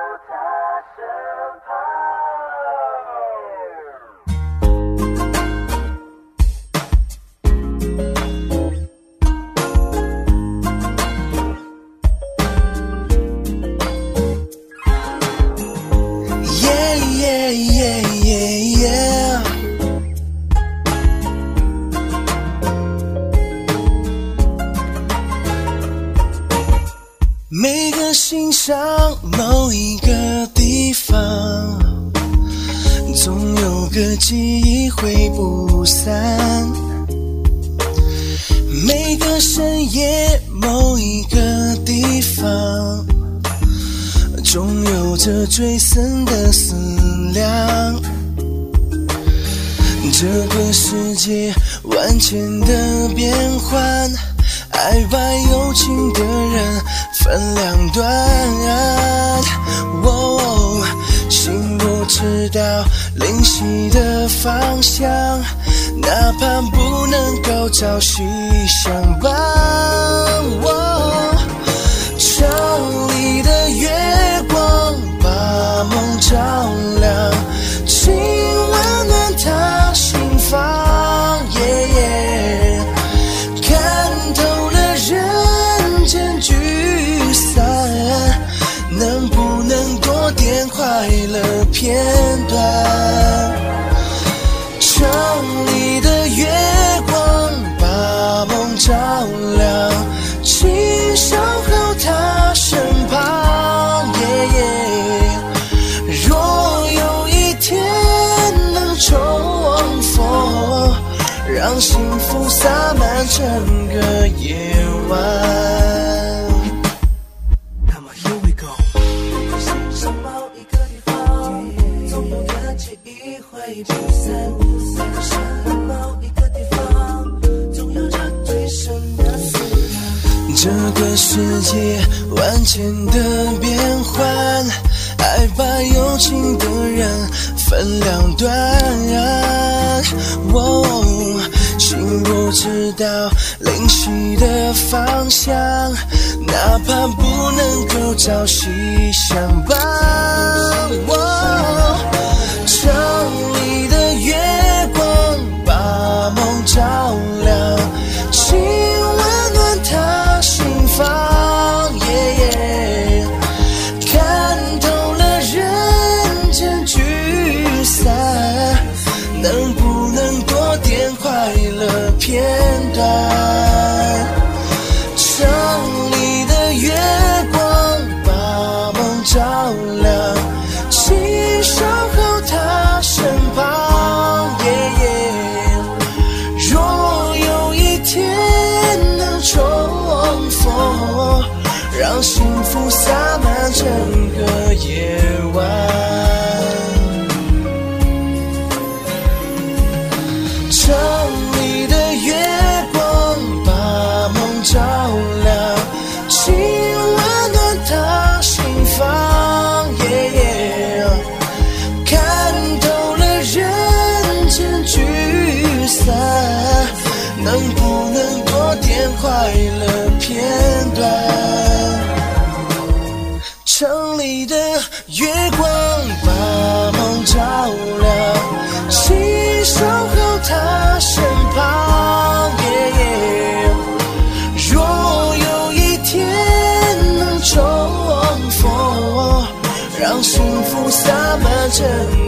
每个欣赏某一个地方，总有个记忆会不散。每个深夜某一个地方，总有着最深的思量。这个世界万千的变幻，爱把有情的人分两端。心不知道灵犀的方向，哪怕不能够朝夕相伴。城里的月光把梦照亮，请温暖他心房。看透了人间聚散，能不能多点快乐片段？城里的月光把梦照亮，请守候他身旁。若有一天能重逢，让幸福洒满整个夜晚。会不散，每个深的某一个地方，总有着最深的思量。这个世界万千的变幻，爱把有情的人分两端。心不知道灵犀的方向，哪怕不能够朝夕相伴。城里的月光把梦照亮，请温暖他心房。看透了人间聚散，能不能多点快乐片段？城里的月光把梦照亮，请守候他身旁。若有一天能重逢，让幸福洒满整个夜晚。城里的月光把梦照亮，请温暖他心房。看透了人间聚散，能不能多点快乐片段？城里的月光把梦照亮，请守候他身旁。若有一天能重逢，让幸福洒满整